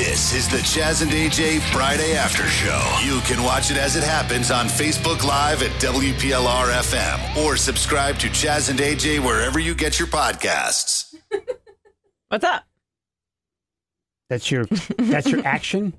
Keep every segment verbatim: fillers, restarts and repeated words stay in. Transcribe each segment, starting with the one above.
This is the Chaz and A J Friday After Show. You can watch it as it happens on Facebook Live at W P L R F M or subscribe to Chaz and A J wherever you get your podcasts. What's up? That's your that's your action?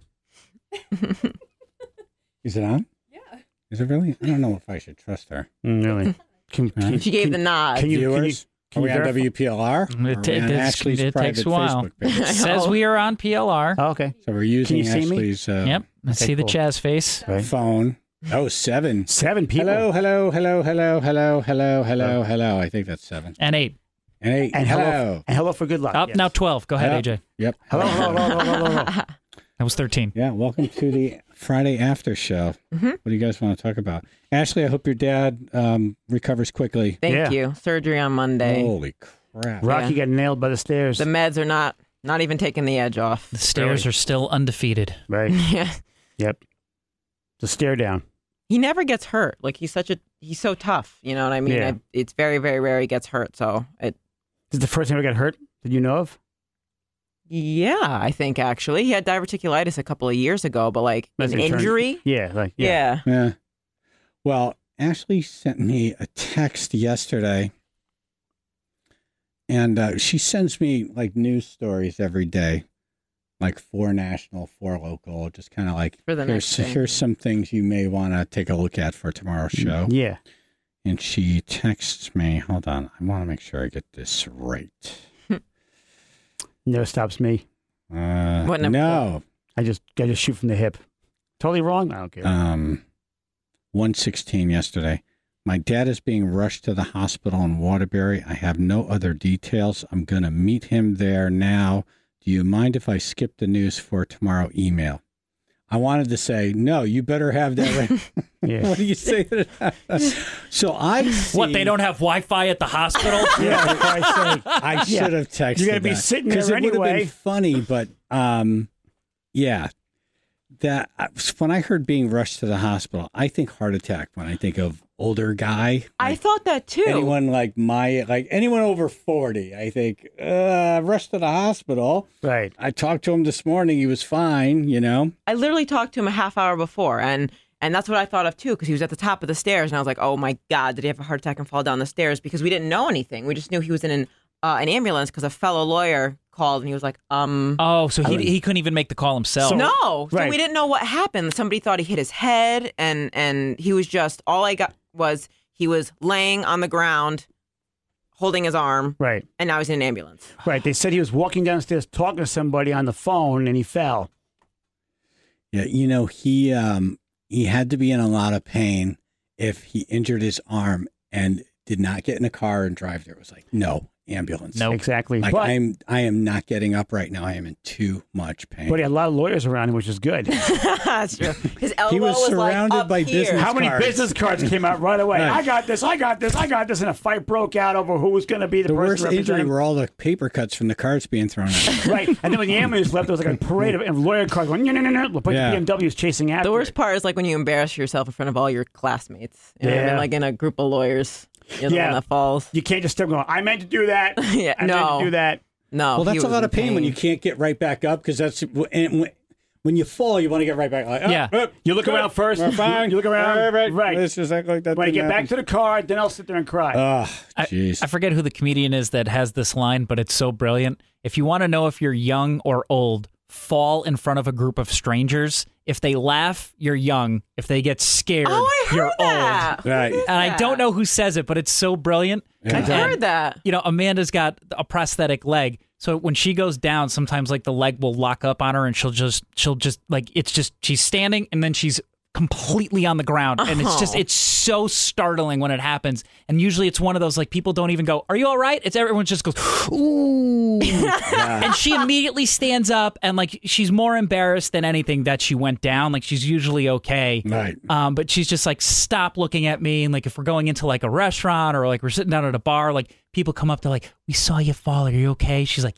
Is it on? Yeah. Is it really? I don't know if I should trust her. Mm, really? Can, can, She gave can, the nod. Can you, can you, Viewers? can Are you we on verify? W P L R? It, Or are we it, on it's- Ashley's it private takes a while. Facebook page? It says we are on P L R. Oh, okay. So we're using you see me? Ashley's uh, Yep. I see the cool. Chaz face. Right. phone. Oh, seven. Seven people. Hello, hello, hello, hello, hello, hello, hello, hello. I think that's seven. And eight. And eight. And hello. hello. And hello for good luck. Up yes. now twelve. Go ahead, Yep. A J. Yep. Hello, hello, hello, hello, hello, hello. That was thirteen. Yeah, welcome to the Friday After Show. Mm-hmm. What do you guys want to talk about? Ashley, I hope your dad um, recovers quickly. Thank Yeah. you. Surgery on Monday. Holy crap. Rocky Yeah. got nailed by the stairs. The meds are not not even taking the edge off. The stairs Really? are still undefeated. right. Yeah. Yep. The stare down. He never gets hurt. Like he's such a he's so tough. You know what I mean? Yeah. I, it's very very rare he gets hurt. So it. This is the first time he got hurt that you know of? Yeah, I think actually he had diverticulitis a couple of years ago, but like That's an a turn- injury. Yeah, like yeah. Yeah. Yeah. Well, Ashley sent me a text yesterday, and uh, she sends me like news stories every day, like four national, four local, just kind of like For the here's next day. here's some things you may want to take a look at for tomorrow's show. Yeah. And she texts me. Hold on, I want to make sure I get this right. Never stops me. Uh, What number? no. I just I just shoot from the hip. Totally wrong? I don't care. Um, one sixteen yesterday. My dad is being rushed to the hospital in Waterbury. I have no other details. I'm going to meet him there now. Do you mind if I skip the news for tomorrow email? I wanted to say, no, you better have that right. yeah. What do you say to that? So I see, What, they don't have Wi-Fi at the hospital? Yeah, for Christ's sake. I Yeah. should have texted You're gonna be that. sitting there 'Cause it would have anyway. been funny, but um, yeah. That when I heard being rushed to the hospital, I think heart attack when I think of older guy. I Like thought that too. anyone like my like anyone over forty, I think uh, rushed to the hospital. Right. I talked to him this morning; he was fine. You know, I literally talked to him a half hour before, and and that's what I thought of too, because he was at the top of the stairs, and I was like, oh my god, did he have a heart attack and fall down the stairs? Because we didn't know anything. We just knew he was in an uh, an ambulance because a fellow lawyer called, and he was like, um. Oh, so he he couldn't even make the call himself. So- No, so Right. we didn't know what happened. Somebody thought he hit his head, and and he was just all I got was he was laying on the ground, holding his arm, Right. and now he's in an ambulance. Right. They said he was walking downstairs talking to somebody on the phone and he fell. yeah. You know, he um he had to be in a lot of pain if he injured his arm and did not get in a car and drive there. It was like no ambulance. Nope. Exactly. Like but, I'm, I am not getting up right now. I am in too much pain. but he had a lot of lawyers around him, which is good. That's true. His elbow He was was like surrounded up by here. business How many cards. business cards came out right away? Right. I got this, I got this, I got this, and a fight broke out over who was going to be the, the person worst representing injury him. were all the paper cuts from the cards being thrown out. Right. And then when the ambulance left, there was like a parade of and lawyer cars going, no, no, no, no. A bunch Yeah. of B M Ws chasing after The worst it. part is like when you embarrass yourself in front of all your classmates. You know what I Yeah. mean? Like in a group of lawyers. You're the Yeah. one that falls. You can't just start going, I meant to do that. Yeah, I meant no. to do that. No. Well, he that's a was lot in of pain, when you can't get right back up because that's and when, when you fall, you want to get right back. Like, oh, Yeah. oh, You look good. around first. We're fine. You look around. Right, right. Right. It's just like, like that. When I didn't get back happen. to the car, then I'll sit there and cry. Oh, I, jeez. I forget who the comedian is that has this line, but it's so brilliant. If you want to know if you're young or old, fall in front of a group of strangers. If they laugh, you're young. If they get scared, Oh, I heard you're that. old. Right. And I don't know who says it, but it's so brilliant. Yeah. I've And, heard that. You know, Amanda's got a prosthetic leg. So when she goes down, sometimes like the leg will lock up on her and she'll just, she'll just like, it's just, she's standing and then she's completely on the ground. And it's just, Oh. it's so startling when it happens. And usually it's one of those, like, people don't even go, are you all right? It's everyone just goes, ooh. And she immediately stands up and like, she's more embarrassed than anything that she went down. Like she's usually okay. Right. Um, but she's just like, stop looking at me. And like, if we're going into like a restaurant or like we're sitting down at a bar, like people come up to like, we saw you fall. Are you okay? She's like, yep,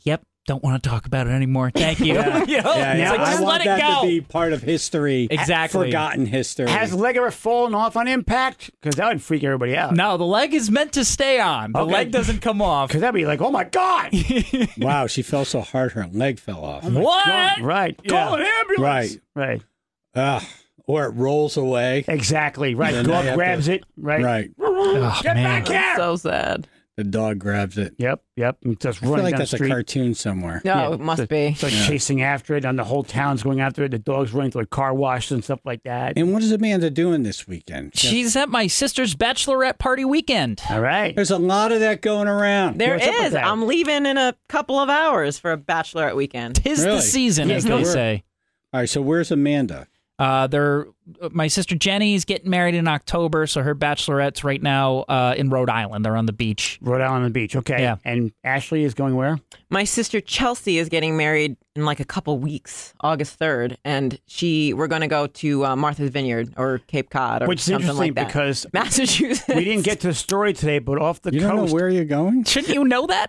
don't want to talk about it anymore. Thank you. Yeah. You know? Yeah, It's yeah. like, I just want let it that go. to be part of history. Exactly. Forgotten history. Has the leg ever fallen off on impact? Because that would freak everybody out. No, the leg is meant to stay on. The Okay. leg doesn't come off. Because that'd be like, oh my God. Wow, she fell so hard her leg fell off. What? Right. Yeah. Call an ambulance. Right. Right. Ugh. Or it rolls away. Exactly. Right. Then they Dog have grabs to- it. Right. Right. Oh, Get man. back here. So sad. The dog grabs it. Yep. Yep. And just I feel running like down that's the a street. cartoon somewhere. No, Yeah, it must it's- be. It's like chasing after it, and the whole town's going after it. The dog's running to a car wash and stuff like that. And what is Amanda doing this weekend? She's at my sister's bachelorette party weekend. All right. There's a lot of that going around. There What's up with is. that? I'm leaving in a couple of hours for a bachelorette weekend. Tis Really? the season, Yeah, as go they work. say. All right, so where's Amanda? Uh, they're my sister Jenny's getting married in October, so her bachelorette's right now uh, in Rhode Island. They're on the beach. Rhode Island on the beach. Okay. Yeah. And Ashley is going where? My sister Chelsea is getting married in like a couple weeks, August third, and she we're going to go to uh, Martha's Vineyard or Cape Cod or Which is something interesting like that. because Massachusetts. we didn't get to the story today, but off the You don't coast. know where you're going? Shouldn't you know that?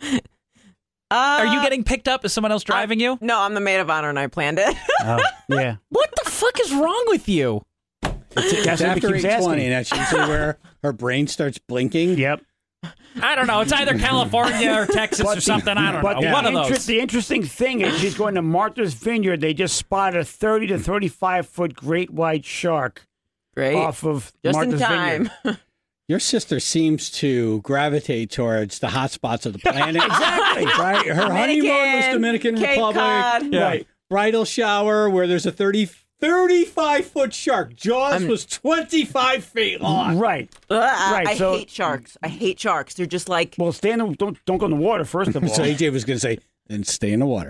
Uh, Are you getting picked up? Is someone else driving you? No, I'm the maid of honor, and I planned it. Oh, yeah. What the fuck is wrong with you? That's It's what after he keeps eight twenty, asking. and that's usually where her brain starts blinking. Yep. I don't know. It's either California or Texas But or something. I don't but know. the, One of inter- those. the interesting thing is she's going to Martha's Vineyard. They just spotted a thirty to thirty-five foot great white shark Great. off of Just Martha's in time. Vineyard. Your sister seems to gravitate towards the hot spots of the planet. Exactly. Right? Her honeymoon was Dominican Cape Republic. Cod. Yeah. Right. Bridal shower where there's a thirty, thirty-five foot shark. Jaws I'm- was twenty-five feet long. Right. Ugh, Right, I so- hate sharks. I hate sharks. They're just like Well, stay in the, don't don't go in the water first of all. So A J was going to say, then stay in the water.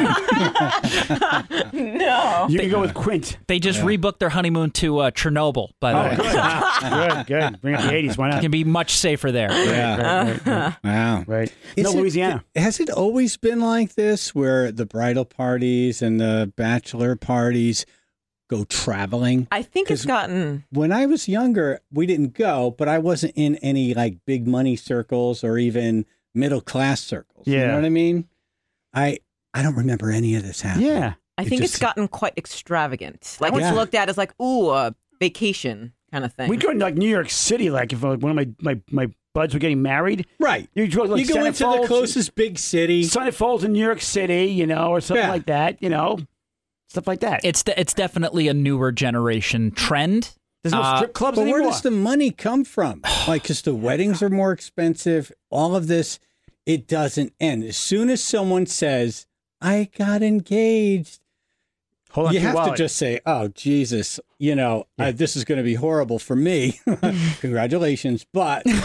no. You can go with Quint. They just rebooked their honeymoon to uh, Chernobyl, by the Oh, way. good. good, good. Bring up the eighties. Why It not? can be much safer there. Yeah. Right, right, Wow. right. Is No, it- Louisiana. Has it always been like this where the bridal parties and the bachelor parties go traveling? I think it's 'Cause- gotten. When I was younger, we didn't go, but I wasn't in any like big money circles or even middle class circles. You Yeah. know what I mean? I I don't remember any of this happening. Yeah. I It think just- it's gotten quite extravagant. Like Yeah. it's looked at as like, ooh, a vacation kind of thing. We go to like New York City. Like if uh, one of my, my, my buds were getting married, Right. you go, like, you go into the Centerfolds- closest big city. Sunny Falls in New York City, you know, or something Yeah. like that, you know, stuff like that. It's de- it's definitely a newer generation trend. There's no uh, strip clubs But anymore. where does the money come from? Like, because the weddings are more expensive, all of this, it doesn't end. As soon as someone says, I got engaged, Hold on you to your have to wallet. just say, oh, Jesus, you know, uh, this is going to be horrible for me. Congratulations. But no.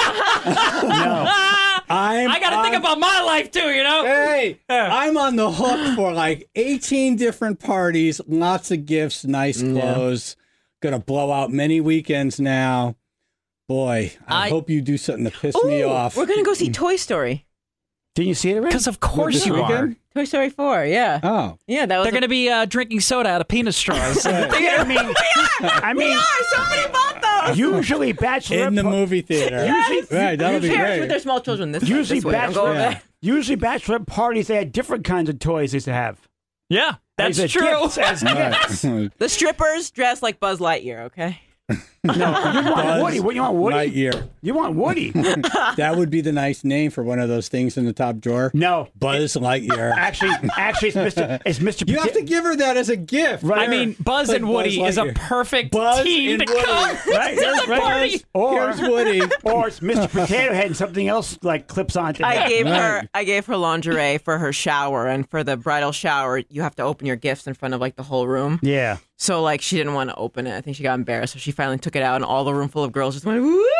I'm, I got to think I'm- about my life too, you know? Hey, I'm on the hook for like eighteen different parties, lots of gifts, nice clothes. Gonna blow out many weekends now. Boy, I, I- hope you do something to piss me Ooh, off. We're gonna go see Toy Story. Didn't you see it already? Because of course This you are. weekend? Toy Story four. Yeah. Oh, Yeah, that was. They're a- going to be uh, drinking soda out of penis straws. I mean, I We mean, are. Somebody bought those. usually bachelor in the pa- movie theater. Usually- Right, that'll be Parents with great. their small children. This Usually, way, this way. Don't go over bachelor, there. usually bachelor parties, they had different kinds of toys they used to have. yeah, that's As true. gifts, as gifts. Right. The strippers dress like Buzz Lightyear. Okay. No, you want Buzz Woody. What you want, Woody? Lightyear. You want Woody? That would be the nice name for one of those things in the top drawer. No, Buzz Lightyear. actually, actually, it's Mister It's Mister You have Pota- to give her that as a gift. Right. I mean, Buzz Like and Woody Buzz is a Lightyear. perfect Buzz team and to Woody. come Right, to right, the right. party. Or, Here's Woody. or it's Mister Potato Head and something else like clips onto I that. gave her Right. I gave her lingerie for her shower, and for the bridal shower, you have to open your gifts in front of like the whole room. Yeah. So like she didn't want to open it. I think she got embarrassed, so she finally took it out, and all the room full of girls just went woo.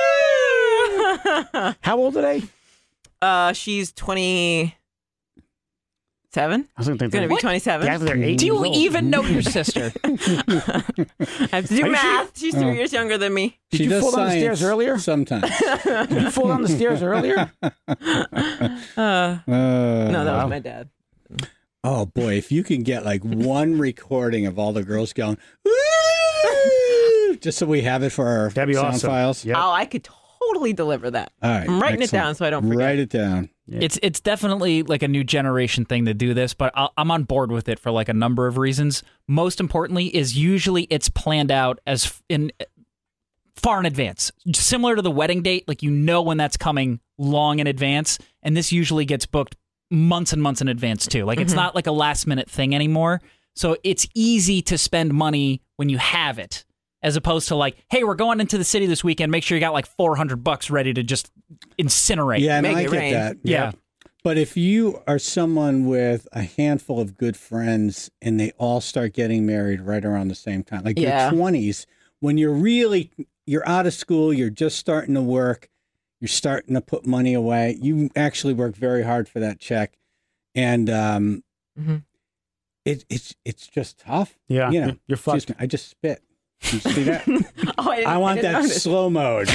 How old are they? uh, she's twenty seven. I was gonna think Gonna they're, be twenty seven. yeah, they're eight Do you years old. even know your sister? I have to do Are you math. She's three years younger than me. Did She you does fall down the science stairs earlier? Sometimes. Did you fall down the stairs earlier? Uh, Uh, no, that wow. was my dad. Oh boy, if you can get like one recording of all the girls going, woo, just so we have it for our That'd be sound awesome. files. Yep. Oh, I could totally deliver that. All right, I'm writing it excellent. down so I don't forget. Write it down. Yeah. It's it's definitely like a new generation thing to do this, but I'll, I'm on board with it for like a number of reasons. Most importantly is usually it's planned out as f- in far in advance, similar to the wedding date. Like you know when that's coming long in advance, and this usually gets booked months and months in advance too. Like mm-hmm. it's not like a last minute thing anymore. So it's easy to spend money when you have it, as opposed to like, hey, we're going into the city this weekend. Make sure you got like four hundred bucks ready to just incinerate. Yeah, Make no, I it get rain. that. Yeah. But if you are someone with a handful of good friends and they all start getting married right around the same time, like Yeah. your twenties, when you're really, you're out of school, you're just starting to work, you're starting to put money away, you actually work very hard for that check. And um, Mm-hmm. it, it's it's just tough. Yeah, You know, you're- you're excuse fucked. me, I just spit. You see that? Oh, I, didn't, I want didn't that notice. slow mode.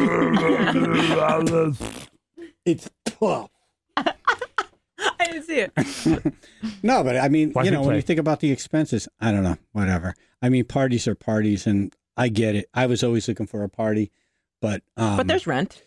It's tough. I didn't see it. No, but I mean, Watch you me know, when play. you think about the expenses, I don't know, whatever. I mean, parties are parties, and I get it. I was always looking for a party, but um, But there's rent.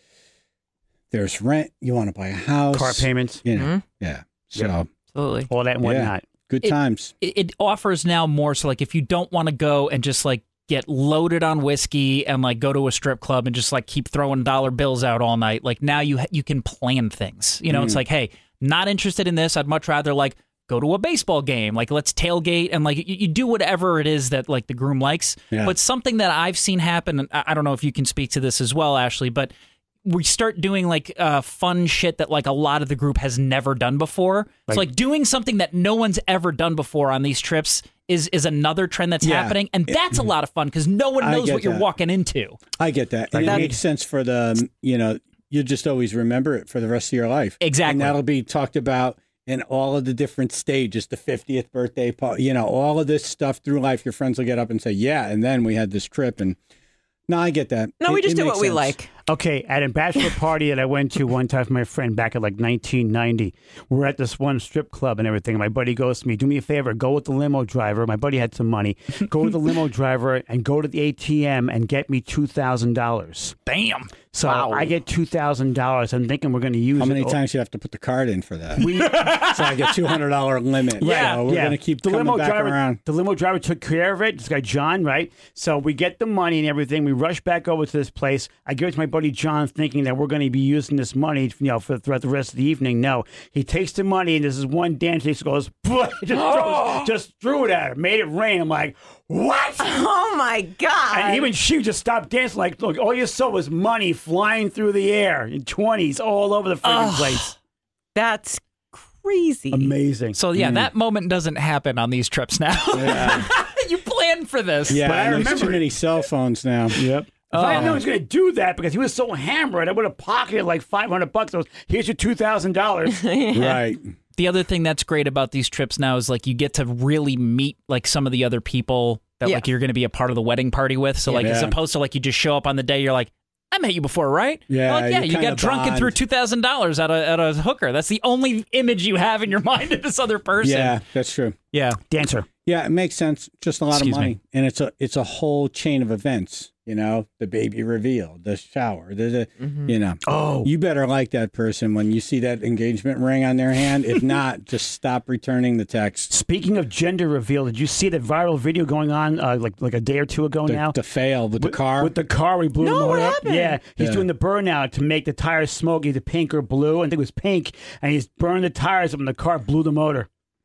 there's rent. You want to buy a house, Car payments, you know, Mhm. yeah. So Yep. Absolutely. all that and yeah, whatnot. good It- times. It, it offers now more. So like if you don't want to go and just like get loaded on whiskey and like go to a strip club and just like keep throwing dollar bills out all night, like now you ha- you can plan things. You know, it's like, hey, not interested in this. I'd much rather like go to a baseball game. Like let's tailgate and like you, you do whatever it is that like the groom likes. Yeah. But something that I've seen happen, and I I don't know if you can speak to this as well, Ashley, but we start doing like uh, fun shit that like a lot of the group has never done before. Like- so like doing something that no one's ever done before on these trips is is another trend that's Yeah. happening, and that's a lot of fun because no one I knows get what you're that. walking into. I get that. And Like it that- makes sense for the, you know, you just always remember it for the rest of your life. Exactly. And that'll be talked about in all of the different stages, the fiftieth birthday party, you know, all of this stuff through life. Your friends will get up and say, yeah, and then we had this trip. And no, I get that. No, It- we just it do makes what we sense. like. Okay, at a bachelor party that I went to one time for my friend back in like nineteen ninety, we're at this one strip club and everything. My buddy goes to me, do me a favor, go with the limo driver. My buddy had some money. Go with the limo driver and go to the A T M and get me two thousand dollars. Bam. So Wow. I get two thousand dollars. I'm thinking we're going to use How it. many Oh, times you have to put the card in for that? so I get two hundred dollars limit. Yeah, So we're yeah. going to keep the coming limo back driver, around. The limo driver took care of it. This guy John, right? So we get the money and everything. We rush back over to this place. I give it to my buddy John, thinking that we're going to be using this money, you know, for throughout the rest of the evening. No, he takes the money and this is one dance. He just goes, just, throws, just threw it at her, made it rain. I'm like, what? Oh my god! And even she just stopped dancing. Like, look, all you saw was money flying through the air in twenties all over the freaking place. That's crazy. Amazing. So yeah, that moment doesn't happen on these trips now. Yeah, You planned for this. yeah But I and there's remember too it. many cell phones now. Yep. If I didn't know he was going to do that because he was so hammered, I would have pocketed like five hundred bucks. I was, here's your two thousand dollars. Right. The other thing that's great about these trips now is like you get to really meet like some of the other people that Yeah. like you're going to be a part of the wedding party with. So like as Yeah. opposed to like you just show up on the day, you're like, I met you before, right? Yeah, Like, yeah, you you kinda got drunk and bond. threw two thousand dollars at a at a hooker. That's the only image you have in your mind of this other person. Yeah, that's true. yeah. Dancer. Yeah, it makes sense. Just a lot Excuse of money, me. and it's a it's a whole chain of events. You know, the baby reveal, the shower, the, the you know. Oh. You better like that person when you see that engagement ring on their hand. If not, just stop returning the text. Speaking of gender reveal, did you see that viral video going on uh, like like a day or two ago The, now? the fail with the With- car. With the car, we blew No, the motor what up. happened? Yeah, he's Yeah. doing the burnout to make the tires smoke, either pink or blue. I think it was pink, and he's burned the tires up, and the car blew the motor.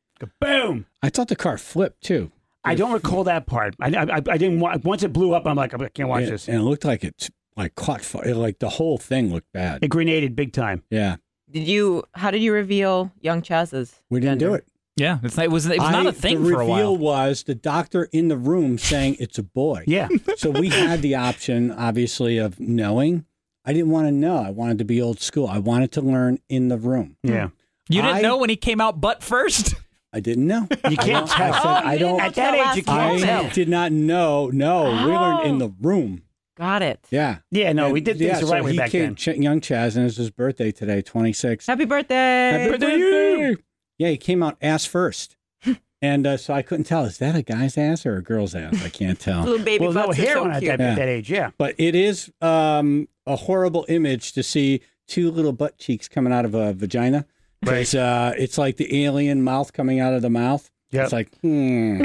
Boom! I thought the car flipped too. I don't recall that part. I, I, I didn't want. Once it blew up, I'm like, I can't watch Yeah, this. and it looked like it like caught fire. Like the whole thing looked bad. It grenaded big time. Yeah, Did you? How did you reveal young Chaz's? we didn't do gender? it. Yeah. It's, it was it was not I- a thing the for a reveal while. was the doctor in the room saying it's a boy. Yeah. So we had the option, obviously, of knowing. I didn't want to know. I wanted to be old school. I wanted to learn in the room. Yeah. You didn't I- know when he came out butt first? I didn't know. You can't I, tell. I said, Oh, I you don't. didn't At that tell age, you us can't that. tell. I did not know. No, we learned in Oh. the room. Got it. Yeah. Yeah, no, And, we did things yeah, the so right way he back came, then. Ch- young Chaz, and it's his birthday today, twenty-six. Happy birthday! Happy birthday! Yeah, he came out ass first. And uh, so I couldn't tell, is that a guy's ass or a girl's ass? I can't tell. Little baby Well, no butts are hair so on at cute. that, Yeah. that age, yeah. But it is um, a horrible image to see two little butt cheeks coming out of a vagina. Right. It's, uh, it's like the alien mouth coming out of the mouth. Yep. It's like, hmm.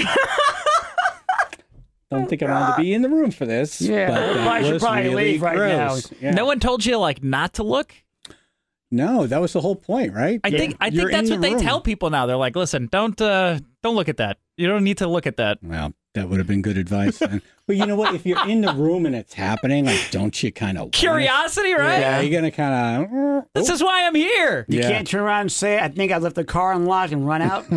Don't think I wanted to be in the room for this. Yeah, but that I should was probably really leave right gross. now. Yeah. No one told you like not to look. No, that was the whole point, right? I Yeah. think I You're think that's in what the they room. tell people now. They're like, listen, don't uh, don't look at that. You don't need to look at that. Well, that would have been good advice. Then. But you know what? If you're in the room and it's happening, like, don't you kind of Curiosity, right? Yeah, you're gonna kind of. This is why I'm here. You Yeah. can't turn around and say, I think I left the car unlocked and run out.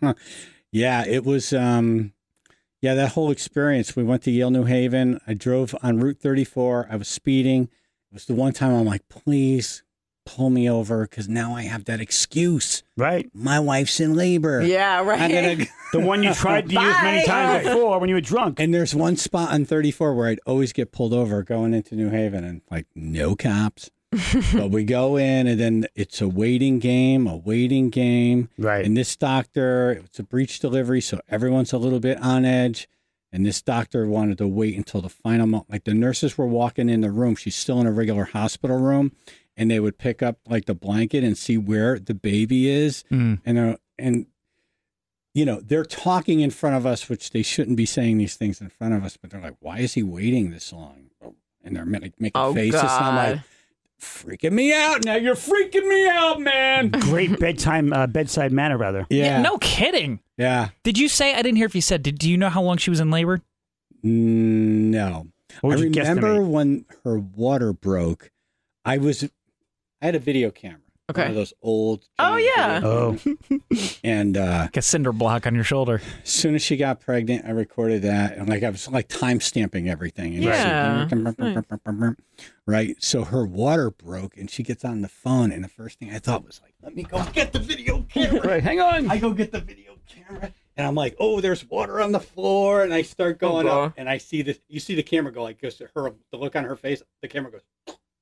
Yeah, it was. um Yeah, that whole experience. We went to Yale, New Haven. I drove on Route thirty-four. I was speeding. It was the one time I'm like, please pull me over because now I have that excuse. Right. My wife's in labor. Yeah, right. I'm gonna. The one you tried to use many Bye. times before when you were drunk. And there's one spot on thirty-four where I'd always get pulled over going into New Haven and like no cops. But we go in and then it's a waiting game, a waiting game. Right. And this doctor, it's a breech delivery, so everyone's a little bit on edge. And this doctor wanted to wait until the final moment. Like the nurses were walking in the room. She's still in a regular hospital room. And they would pick up like the blanket and see where the baby is. Mm. And, uh, and, you know, they're talking in front of us, which they shouldn't be saying these things in front of us. But they're like, why is he waiting this long? And they're making, making Oh, faces. And I'm like, God. freaking me out. Now you're freaking me out, man. Great bedtime, uh, bedside manner, rather. Yeah. No kidding. Yeah. Did you say? I didn't hear if you said. Did do you know how long she was in labor? Mm, No. What I would you remember guesstimate? when her water broke, I was, I had a video camera. Okay. One of those old. Oh, giant yeah. video Oh, cameras. And uh, Like a cinder block on your shoulder. as soon as she got pregnant, I recorded that. And like I was like time stamping everything. And you Yeah. see- Right. So her water broke and she gets on the phone. And the first thing I thought was like, let me go get the video camera. right. Hang on. I go get the video camera and I'm like, oh, there's water on the floor. And I start going Oh, up and I see this, you see the camera go like, goes to her, the look on her face, the camera goes,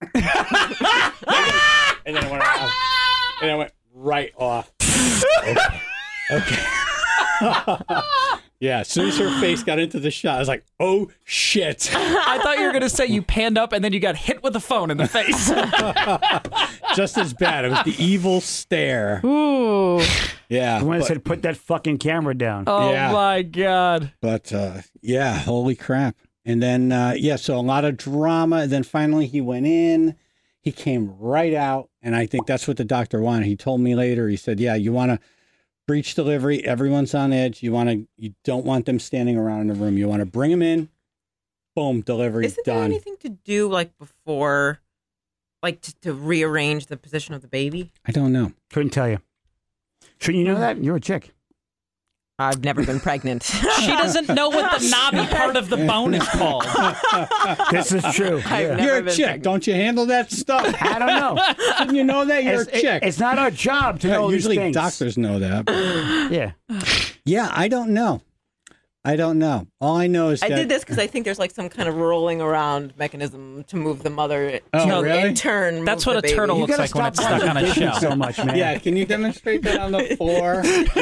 and then it went off. And it went right off. Okay. Okay. Yeah, as soon as her face got into the shot, I was like, oh, shit. I thought you were gonna say you panned up and then you got hit with a phone in the face. Just as bad. It was the evil stare. Ooh. Yeah. The one that but- said, put that fucking camera down. Oh Yeah. my God. But uh, yeah, holy crap. And then, uh, yeah, so a lot of drama. And then finally he went in. He came right out. And I think that's what the doctor wanted. He told me later, he said, yeah, you want to breech delivery. Everyone's on edge. You want to, you don't want them standing around in the room. You want to bring them in. Boom, delivery Isn't there done. anything to do like before, like to, to rearrange the position of the baby? I don't know. Couldn't tell you. Shouldn't you know that? You're a chick. I've never been pregnant. She doesn't know what the knobby part of the bone is called. This is true. I've Yeah. never You're a been chick. pregnant. Don't you handle that stuff? I don't know. Didn't you know that? You're It's, a chick. it- it's not our job to Yeah, know usually these things. doctors know that. Yeah. Yeah, I don't know. I don't know. All I know is I that did this because I think there's like some kind of rolling around mechanism to move the mother. Oh, to really? In turn, That's move what the a turtle baby. You looks gotta like when stop it's stuck on a contradicting shell. so much, man. Yeah, can you demonstrate that on the floor?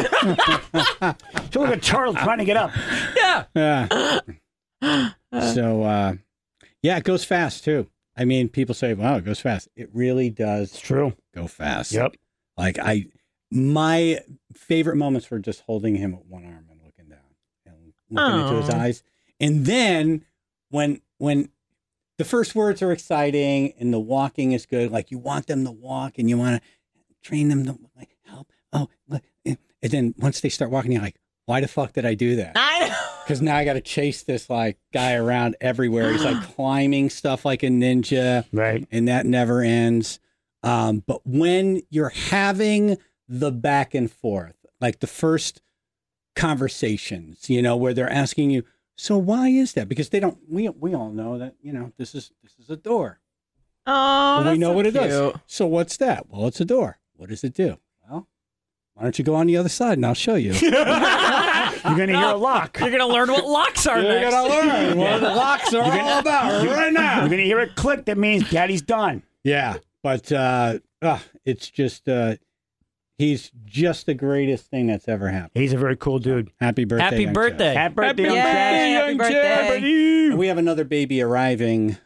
So like a turtle trying to get up. Yeah. Yeah. So, uh, yeah, it goes fast too. I mean, people say, wow, it goes fast. It really does It's true. go fast. Yep. Like, I, my favorite moments were just holding him with one arm and looking down and looking into his Aw. eyes. And then when, when, the first words are exciting and the walking is good. Like you want them to walk and you want to train them to like help. Oh, look. And then once they start walking, you're like, why the fuck did I do that? I know. Because now I got to chase this like guy around everywhere. He's like climbing stuff like a ninja, Right. and that never ends. Um, but when you're having the back and forth, like the first conversations, you know, where they're asking you, so why is that? Because they don't. We we all know that, you know, this is this is a door. Oh, And that's we know so what it cute. does. So what's that? Well, it's a door. What does it do? Well, why don't you go on the other side and I'll show you. You're going to hear a lock. You're gonna learn what locks are You're next. gonna learn what the locks are all about right now. You're going to hear a click that means daddy's done. Yeah, but uh, uh, it's just uh, he's just the greatest thing that's ever happened. He's a very cool dude. Happy birthday! Happy young birthday. Chad. Happy birthday, Happy young Yay, Chad. happy young birthday. Happy And we have another baby arriving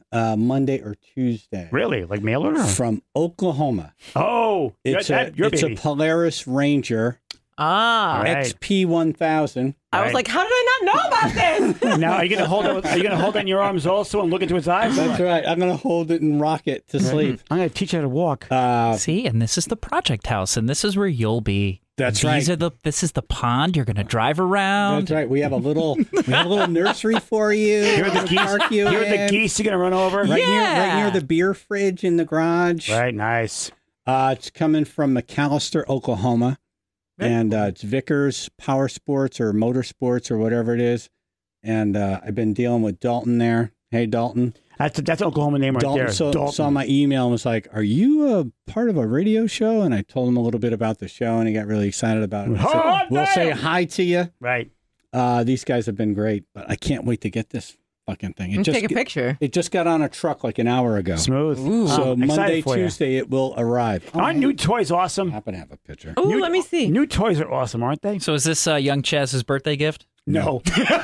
uh, Monday or Tuesday. Really? Like mail order? From Oklahoma. Oh, It's that, a your it's baby. a Polaris Ranger Ah. Right. X P one thousand. I was Right. like, how did I not know about this? Now, are you gonna hold it? Are you gonna hold it in your arms also and look into its eyes? That's right. I'm gonna hold it and rock it to sleep. I'm gonna teach you how to walk. Uh, See, and this is the project house, and this is where you'll be. That's These right. Are the, this is the pond. You're going to drive around. That's right. We have a little we have a little nursery for you. Here are the We'll geese. park you Here are the in. geese you're gonna run over. Right near right Yeah. near the beer fridge in the garage. Right. Nice. Uh, it's coming from McAllister, Oklahoma, and uh, it's Vickers Power Sports or Motorsports or whatever it is. And uh, I've been dealing with Dalton there. Hey, Dalton. That's that's an Oklahoma name right Dalton there. saw, Dalton. saw my email and was like, "Are you a part of a radio show?" And I told him a little bit about the show, and he got really excited about it. I said, Hot we'll say damn! hi to you. Right. Uh, these guys have been great, but I can't wait to get this fucking thing. It And just take a picture. it just got on a truck like an hour ago. Smooth. So I'm excited Monday, for you. Tuesday, it will arrive. Oh, Aren't new toys I awesome? happen to have a picture. Oh, New- let me see. New toys are awesome, aren't they? So is this uh, young Chaz's birthday gift? No.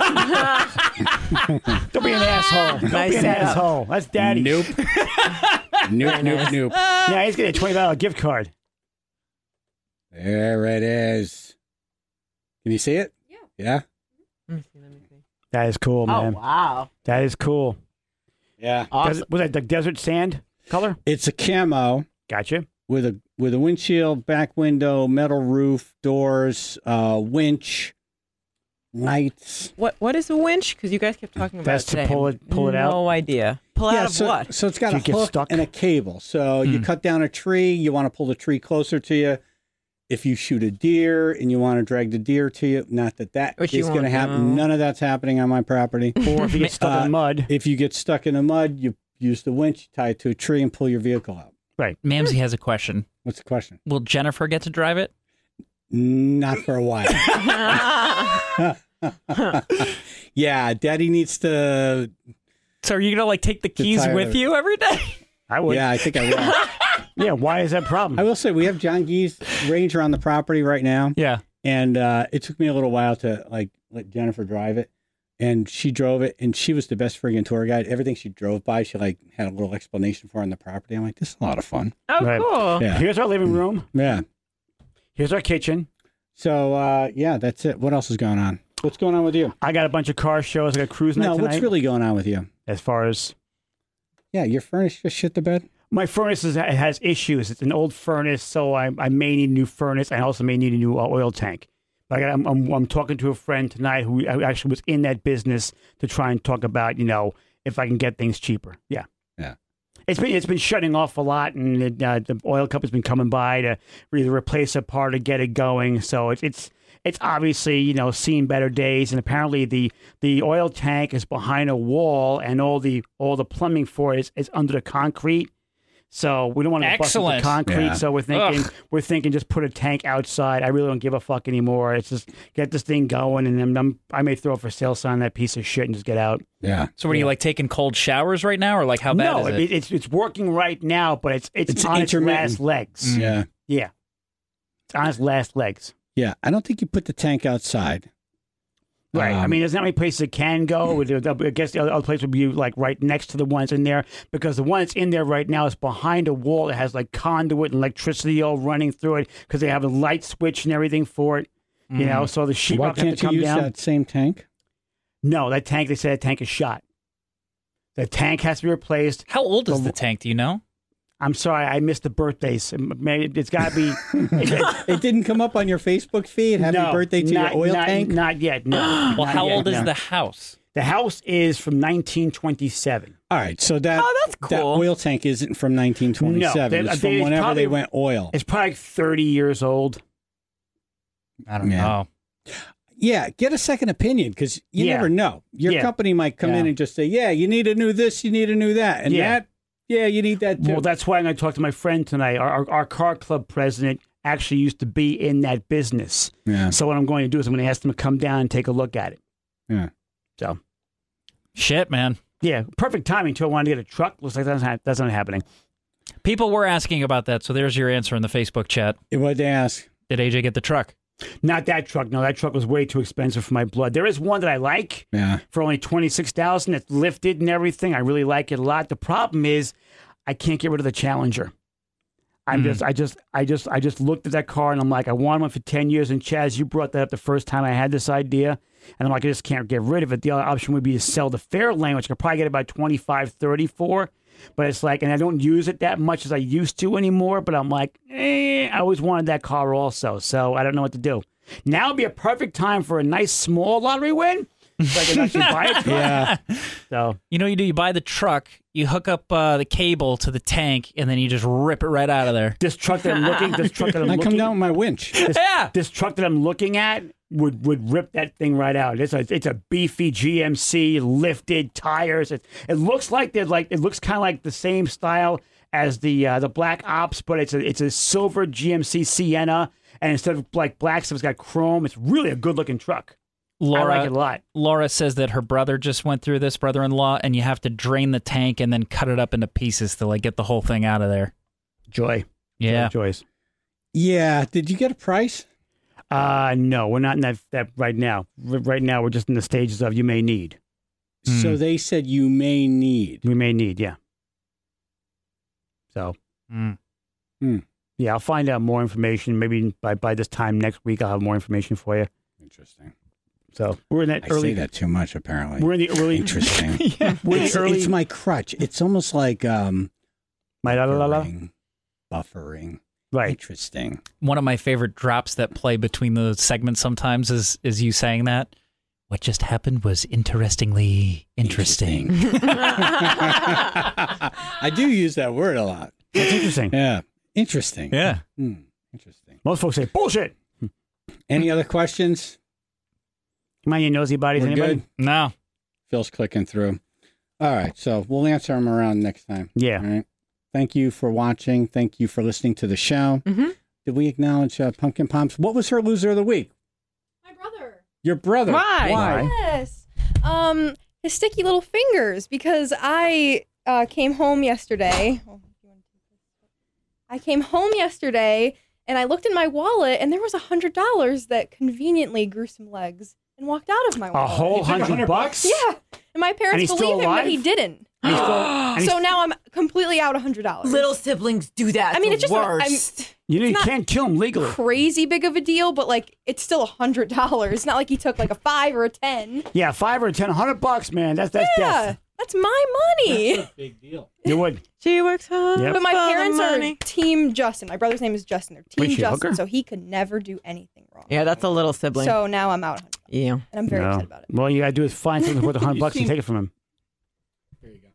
Don't be an asshole. Don't Nice be an setup. asshole. That's daddy. Nope. nope, nope, nope. Yeah, he's getting a twenty dollar gift card. There it is. Can you see it? Yeah. Yeah? Let me see. Let me see. That is cool, Oh, man. wow. That is cool. Yeah. Awesome. Des- was that the desert sand color? It's a camo Gotcha. with a with a windshield, back window, metal roof, doors, uh, winch, lights. What What is a winch? Because you guys kept talking about That's it to today. pull it- pull it out? No idea. Pull yeah, out of so, what? So it's got Do a you get hook stuck? and a cable. So you cut down a tree, you want to pull the tree closer to you. If you shoot a deer and you want to drag the deer to you, not that that Which you is going to won't happen. do. None of that's happening on my property. Or if you get stuck in Uh, the mud. If you get stuck in the mud, you use the winch, tie it to a tree, and pull your vehicle out. Mamsie has a question. What's the question? Will Jennifer get to drive it? Not for a while. Yeah, Daddy needs to. So are you going to like take the keys tired with of it. you every day? I would. Yeah, I think I will. Yeah, why is that a problem? I will say we have John Gee's Ranger on the property right now, Yeah. and uh, it took me a little while to like let Jennifer drive it, and she drove it, and she was the best friggin' tour guide. Everything she drove by, she like had a little explanation for on the property. I'm like, this is a lot of fun. Oh, Right. cool. Yeah, Here's our living room. yeah. Here's our kitchen. So uh, yeah, that's it. What else is going on? What's going on with you? I got a bunch of car shows. I got cruise night No, tonight. what's really going on with you? As far as Yeah, your furnace just shit the bed. my furnace is, it has issues. It's an old furnace, so I, I may need a new furnace. I also may need a new uh, oil tank. But I got, I'm, I'm, I'm talking to a friend tonight who actually was in that business to try and talk about, you know, if I can get things cheaper. Yeah. Yeah. It's been it's been shutting off a lot, and it, uh, the oil company's been coming by to either replace a part or get it going. So it's it's it's obviously, you know, seen better days. And apparently the the oil tank is behind a wall, and all the all the plumbing for it is, is under the concrete. So we don't want to bust up the Excellent. concrete. Yeah. So we're thinking Ugh. we're thinking just put a tank outside. I really don't give a fuck anymore. It's just get this thing going, and then I'm, I may throw a for sale sign on that piece of shit and just get out. Yeah. So what are you like taking cold showers right now, or like how bad no, is it? it- it's it's working right now, but it's it's, It's on its intermittent. last legs. Yeah. Yeah, it's on its last legs. Yeah. I don't think you put the tank outside. Right. I Um, mean, there's not many places it can go. I guess the other place would be like right next to the ones in there, because the one that's in there right now is behind a wall that has like conduit and electricity all running through it, because they have a light switch and everything for it. You know, so the sheetrock Why have to can't you come use down. that same tank? No, that tank. They said that tank is shot. The tank has to be replaced. How old is the- the tank? Do you know? I'm sorry, I missed the birthdays. Maybe it's got to be. It didn't come up on your Facebook feed. Happy no, birthday to not, your oil not, tank. Not yet. No. Well, not how yet, old is no. the house? The house is from nineteen twenty-seven. All right, so that Oh, that's that cool. oil tank isn't from nineteen twenty-seven. No, they- it's they- from it's whenever probably- they went oil. It's probably like thirty years old. I don't Yeah. know. Yeah, get a second opinion, because you Yeah. never know. Your Yeah. company might come in Yeah. and just say, "Yeah, you need a new this, you need a new that, and Yeah. that, yeah, you need that too." Well, that's why I'm going to talk to my friend tonight. Our, our, our car club president actually used to be in that business. yeah, So what I'm going to do is I'm going to ask him to come down and take a look at it. yeah. So, Shit, man. yeah, perfect timing too. I wanted to get a truck. Looks like that's not, that's not happening. People were asking about that, so there's your answer in the Facebook chat. What they ask? Did A J get the truck? Not that truck. No, that truck was way too expensive for my blood. There is one that I like Yeah. for only twenty-six thousand dollars. It's lifted and everything. I really like it a lot. The problem is I can't get rid of the Challenger. I'm Mm. just, I just, I just, I just looked at that car and I'm like, I wanted one for ten years. And Chaz, you brought that up the first time I had this idea. And I'm like, I just can't get rid of it. The other option would be to sell the Fairlane, which I could probably get about twenty-five, thirty for. But it's like, and I don't use it that much as I used to anymore. But I'm like, eh, I always wanted that car also. So I don't know what to do. Now would be a perfect time for a nice small lottery win. So I can actually buy it. Yeah. So You know what you do? You buy the truck, you hook up uh, the cable to the tank, and then you just rip it right out of there. this truck that I'm looking, this truck that I'm I looking, come down with my winch. this, Yeah. this truck that I'm looking at would would rip that thing right out. It's a it's a beefy G M C, lifted tires. It, it looks like they're like it looks kind of like the same style as the uh, the Black Ops, but it's a it's a silver G M C Sienna, and instead of like black stuff, it's got chrome. It's really a good looking truck. Laura, I like it a lot. Laura says that her brother just went through this, brother-in-law, and you have to drain the tank and then cut it up into pieces to like get the whole thing out of there. Joy, Yeah. Joy, Joyce. Yeah. Did you get a price? Uh no, we're not in that that right now. R- Right now, we're just in the stages of you may need. So Mm. they said you may need. We may need, yeah. So Mm. yeah, I'll find out more information. Maybe by by this time next week, I'll have more information for you. Interesting. So we're in that I early. say that too much, apparently. We're in the early. Interesting. We're in It's, the early. it's my crutch. It's almost like um, my la, la, la, la. buffering. buffering. Right. Interesting. One of my favorite drops that play between the segments sometimes is is you saying that. What just happened was interestingly interesting. I do use that word a lot. That's interesting. Yeah. Interesting. Yeah. Hmm. Interesting. Most folks say bullshit. Any other questions? Come on, you nosy bodies. We're Anybody? good. No. Phil's clicking through. All right. So we'll answer them around next time. Yeah. All right. Thank you for watching. Thank you for listening to the show. Mm-hmm. Did we acknowledge uh, Pumpkin Pomps? What was her loser of the week? My brother. Your brother. Why? Why? Yes. Um, his sticky little fingers, because I uh, came home yesterday. Oh, you want to take this? I came home yesterday and I looked in my wallet and there was a hundred dollars that conveniently grew some legs and walked out of my A wallet. whole hundred bucks. Yeah. And my And parents he's still believe him, but he alive? didn't. And he's still- and he's- So now I'm completely out a hundred dollars. Little siblings do that. I mean, the it's just worst. you know, you not- can't kill him legally. crazy big of a deal, but like it's still a hundred dollars. It's not like he took like a five or a ten. Yeah, five or ten, a hundred bucks, man. That's that's Yeah, death. that's my money. Big deal. You would. She works hard. Yep. But my for the parents are money. team Justin. My brother's name is Justin. They're team Wait, she a Justin, hooker? so he could never do anything wrong. Yeah, that's a little sibling. So now I'm out, yeah. and I'm very No. upset about it. Well, you gotta do is find something worth a hundred You bucks and seem- take it from him. There you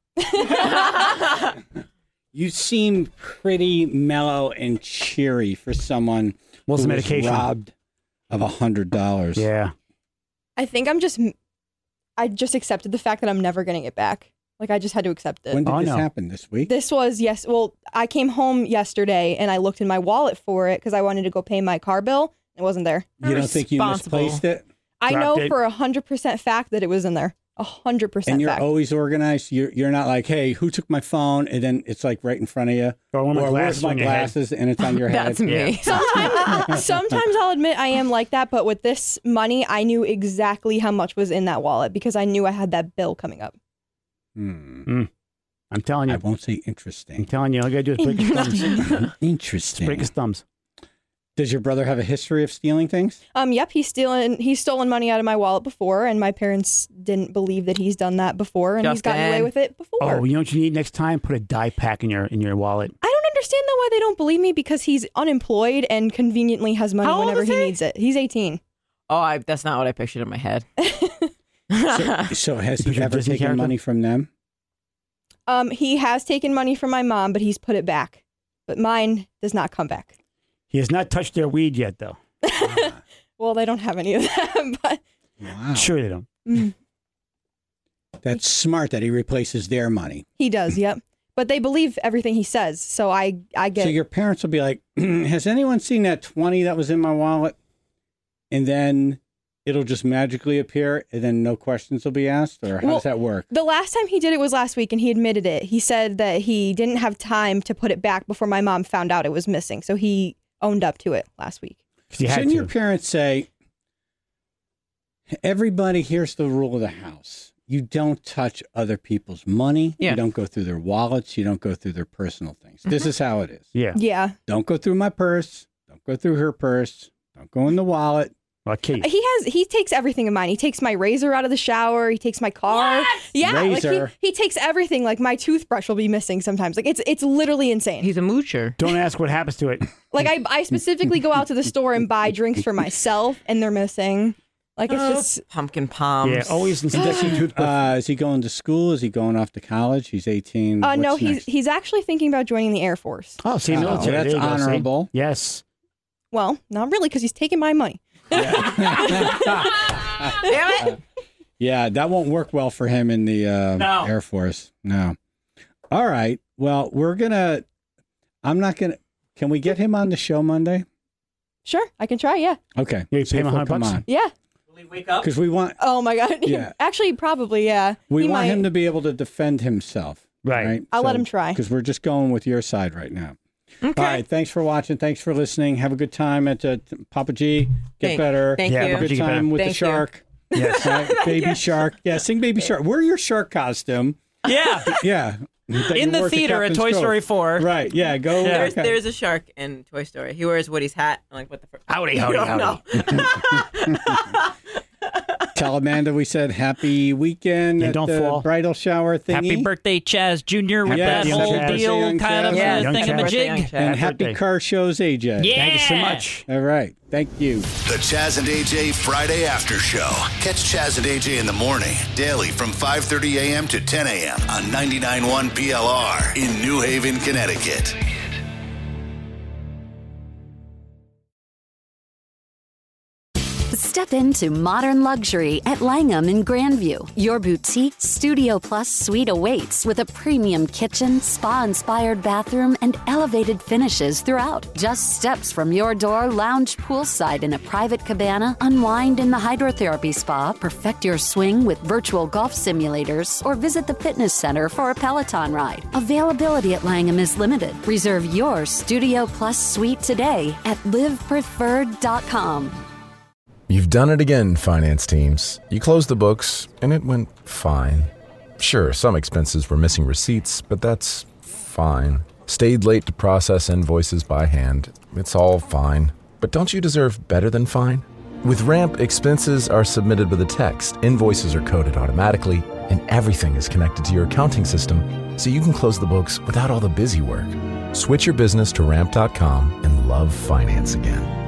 go. You seem pretty mellow and cheery for someone What's who the was medication? robbed of a hundred dollars. Yeah. I think I'm just, I just accepted the fact that I'm never getting it back. Like I just had to accept it. When did Oh, this no. happen? This week? This was yes. Well, I came home yesterday and I looked in my wallet for it because I wanted to go pay my car bill. It wasn't there. you don't think you Responsible. misplaced it? I Dropped know it. for a hundred percent fact that it was in there. A hundred percent And you're fact. always organized. You're you're not like, hey, who took my phone? And then it's like right in front of you. Or one of my or where's glasses my on your head. glasses? And it's on your head. That's me. Sometimes, sometimes I'll admit I am like that, but with this money, I knew exactly how much was in that wallet because I knew I had that bill coming up. Hmm. I'm telling I you. won't say I'm interesting. telling you. All you gotta do is break his thumbs. Interesting. break his thumbs. Does your brother have a history of stealing things? Um, yep, he's stealing. He's stolen money out of my wallet before, and my parents didn't believe that he's done that before, and he's gotten away Justin. with it before. Oh, you know what you need next time? Put a dye pack in your in your wallet. I don't understand though why they don't believe me because he's unemployed and conveniently has money How old whenever is he he? needs it. He's eighteen. Oh, I, that's not what I pictured in my head. So, so has Picture he a ever Disney taken character? money from them? Um, he has taken money from my mom, but he's put it back. But mine does not come back. He has not touched their weed yet, though. Well, they don't have any of that, but Wow. Sure, they don't. mm, That's smart that he replaces their money. he does. Yep. But they believe everything he says, so I I get. So your parents will be like, has anyone seen that twenty that was in my wallet? And then it'll just magically appear and then no questions will be asked? Or how Well, does that work? The last time he did it was last week, and he admitted it. He said that he didn't have time to put it back before my mom found out it was missing, so he owned up to it last week. 'Cause you had Shouldn't to. your parents say, everybody, here's the rule of the house. You don't touch other people's money. Yeah. You don't go through their wallets. You don't go through their personal things. This is how it is. Yeah. Yeah. Don't go through my purse. Don't go through her purse. Don't go in the wallet. Well, Kate. He has he takes everything of mine. He takes my razor out of the shower. He takes my car. Yeah, Razor. like he, he takes everything. Like my toothbrush will be missing sometimes. Like it's it's literally insane. He's a moocher. Don't ask what happens to it. Like I I specifically go out to the store and buy drinks for myself, and they're missing. Like it's just Pumpkin palms. Yeah, always instant toothbrush. Uh, is he going to school? Is he going off to college? He's eighteen. uh, no. What's He's next? he's actually thinking about joining the Air Force. Oh, see, Oh, military. that's There you go, see? honorable. Yes. Well, not really, because he's taking my money. Damn it. Yeah, that won't work well for him in the uh, No. Air Force. No. All right. Well, we're going to, I'm not going to, can we get him on the show Monday? Sure, I can try. Yeah. Okay. Yeah, you See pay if him a he'll hundred come bucks? on. Yeah. Will he wake up? Because we want, Oh my God. Yeah. Actually, probably. Yeah. we He want might- him to be able to defend himself. Right. I'll let him try. Because we're just going with your side right now. Okay. All right. Thanks for watching. Thanks for listening. Have a good time at uh, Papa G. Get Thank- better. Thank Yeah, you. Have a good Get better. time with Thank the you. shark. Yes. Right? Baby shark. Yeah, sing Baby Shark. Wear your shark costume. Yeah. Yeah. that you In the wore to theater at Captain's Toy Cove. Story four. Right. Yeah. Go. Yeah. There's, okay. there's a shark in Toy Story. He wears Woody's hat. I'm like, what the frick? Howdy, You howdy, don't howdy. know. Tell Amanda we said happy weekend Yeah, at don't the fall. bridal shower thingy. Happy birthday, Chaz Junior with Happy that birthday, whole Chaz. deal Young kind of Chaz. Yeah, uh, Young thing Chaz. of a Birthday, young jig. Chaz. And Happy happy birthday. car shows, A J. Yeah. Thank you so much. All right. Thank you. The Chaz and A J Friday After Show. Catch Chaz and A J in the morning, daily from five thirty a.m. to ten a.m. on ninety-nine point one P L R in New Haven, Connecticut. Step into modern luxury at Langham in Grandview. Your boutique Studio Plus suite awaits with a premium kitchen, spa-inspired bathroom, and elevated finishes throughout. Just steps from your door, lounge poolside in a private cabana, unwind in the hydrotherapy spa, perfect your swing with virtual golf simulators, or visit the fitness center for a Peloton ride. Availability at Langham is limited. Reserve your Studio Plus suite today at live preferred dot com. You've done it again, finance teams. You closed the books, and it went fine. Sure, some expenses were missing receipts, but that's fine. Stayed late to process invoices by hand. It's all fine. But don't you deserve better than fine? With Ramp, expenses are submitted with a text, invoices are coded automatically, and everything is connected to your accounting system, so you can close the books without all the busy work. Switch your business to ramp dot com and love finance again.